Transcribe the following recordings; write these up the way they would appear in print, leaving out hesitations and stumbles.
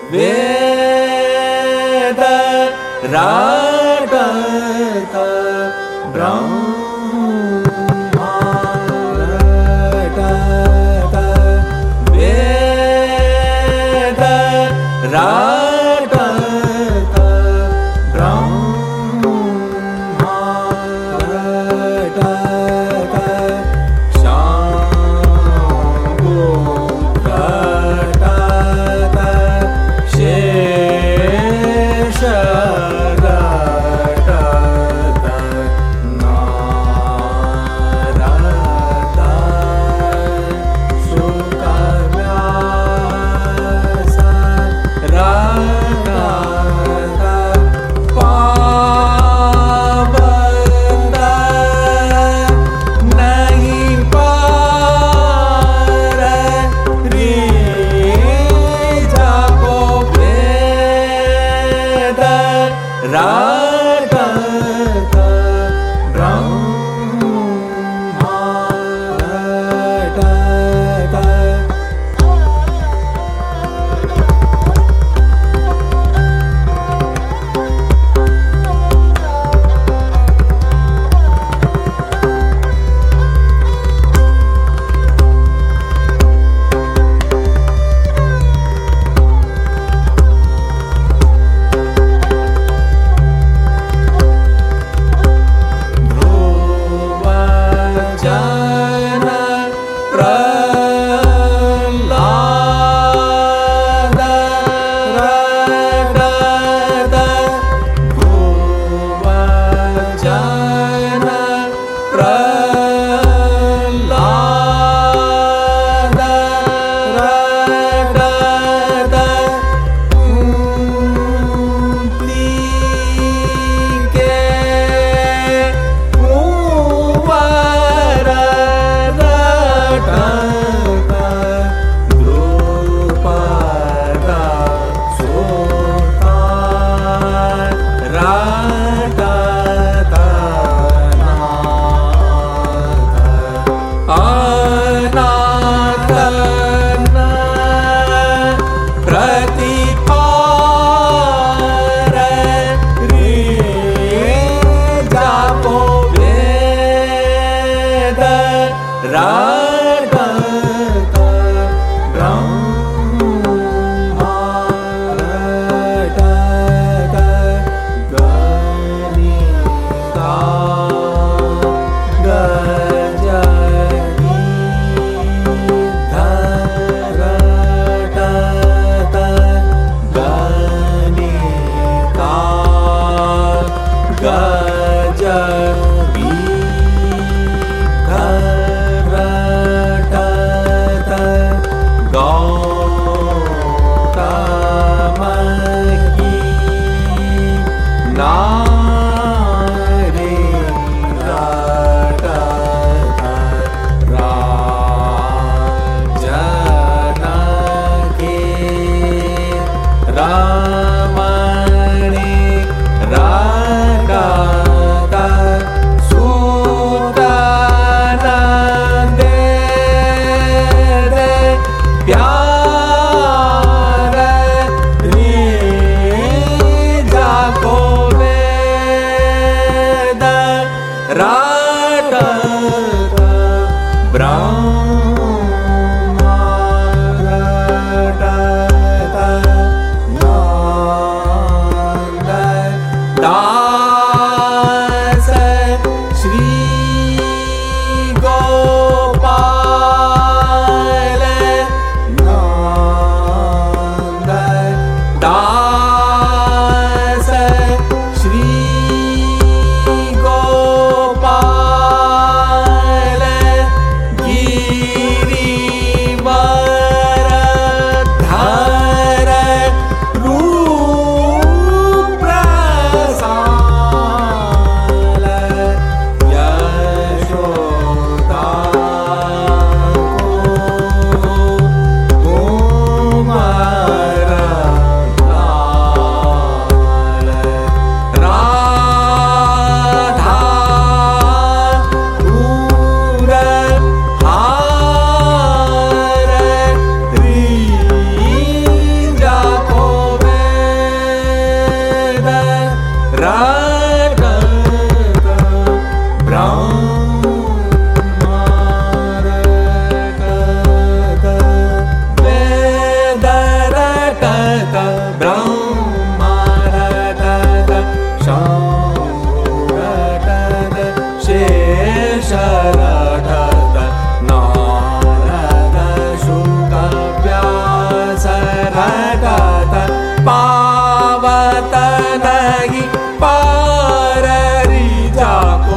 वेद रटत ब्रह्मा रटत वेद रटत ब्रह्मा रटत शम्भो रटत शेष रटत नारद शुकव्यास रटत पावक नहीं पार रे जाको वेद रटत ब्रह्मा रटत ध्रुवजन प्रह्लाद रटत ध्रुवजन प्रह्लाद रटत कुंतलीके कुंवर रटत द्रुपद सुतान रटत नाथ अनाथन प्रतिपार रे जापो वेद रटत ब्रह्मा रटत गणिका गजनीध रटत गणिका गजनीध रटत शरदत नारद शुक व्यास रटत पावत नहीं पार ऋजा को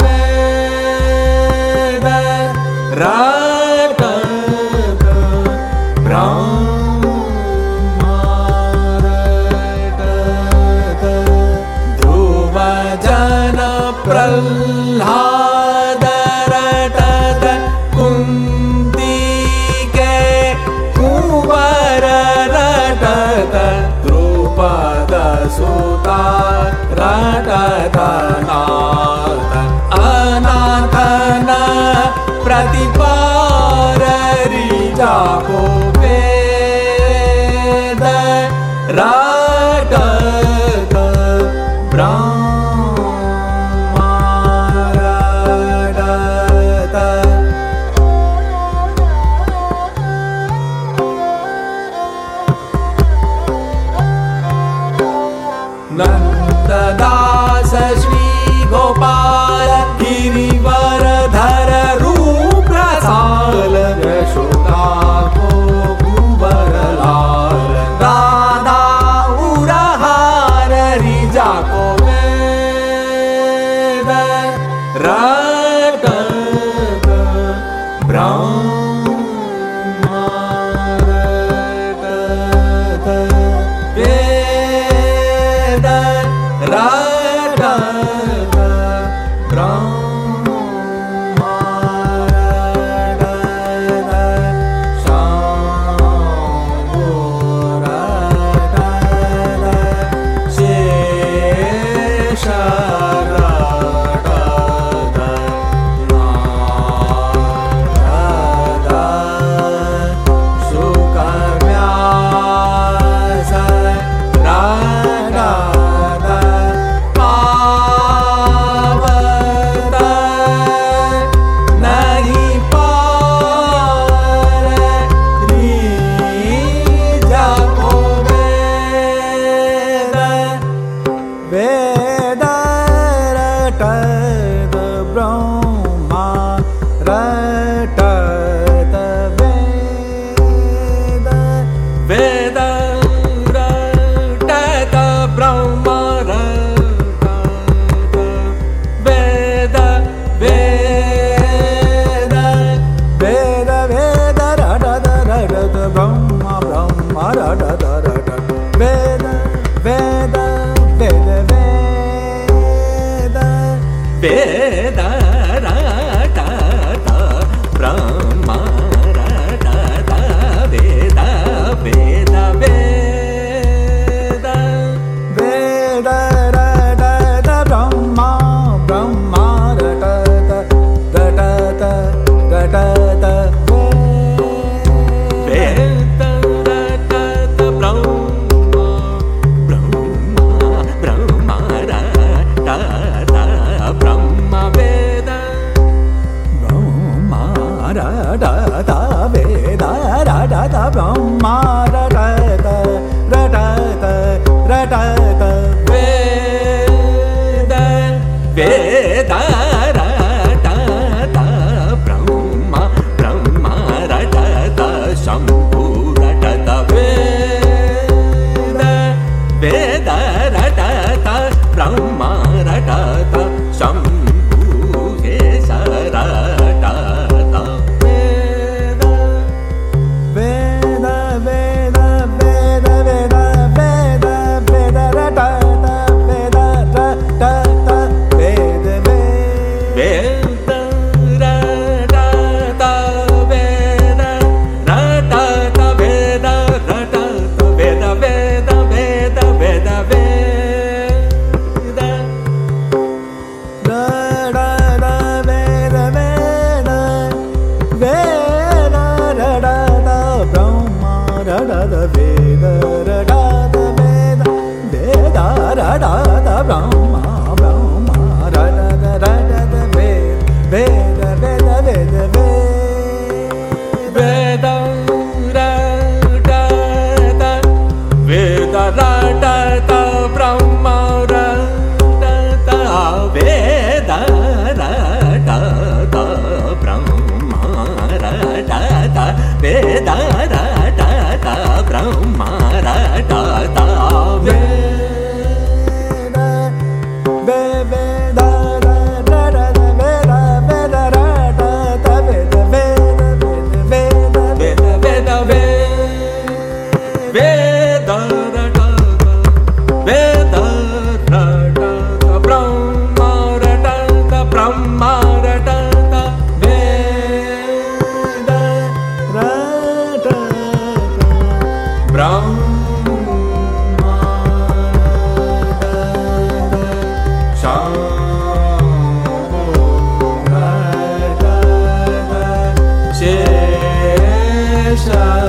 वेद रटत ब्रह्मा रटत ध्रुव जन प्रह्लाद रटत कुंती के कुंवर रटत द्रुपद सुता रटत नाथ अनाथन प्रतिपार ऋजा को वेद रटत ब्रह्मा रटत नंददास श्री गोपाल गिरिवरधर रूप रसाल यशोदा को कुंवर लाल राधा उरहार ऋजा को वेद रटत ब्रह्मा रटत वेद रटत ब्रह्मा रटत शंभो रटत शेष रटत नारद शुक व्यास रटत पावत नहीं पार ऋजा को वेद वेद रटत ब्रह्मा रटत वेद वेद रटत ब्रह्मा रटत वेद वेद वेद वेद रटत रटत ब्रह्मा ब्रह्मा रटत रटत वेद वेद वेद वेद वेद रटत ब्रह्मा रटत वेद वेद वेद वेद रटत ब्रह्मा ब्रह्मा रटत रटत रटत वेद रटत ब्रह्मा ब्रह्मा ब्रह्मा रटत ब्रह्मा वेद ब्रह्मा रटत वेद रटत ब्रह्मा रटत रटत रटत वेद वेद रटत ब्रह्मा ब्रह्मा रटत शंभु रटत वेद वेद रटत ब्रह्मा रटत शंभु शेष रटत वेद वेद वेद वेद वेद वेद वेद रटत वेद रटत वेद वेद रटत वेद रटत वेद रटत वेद वेद वेद वेद वेद वेद रटत Shesha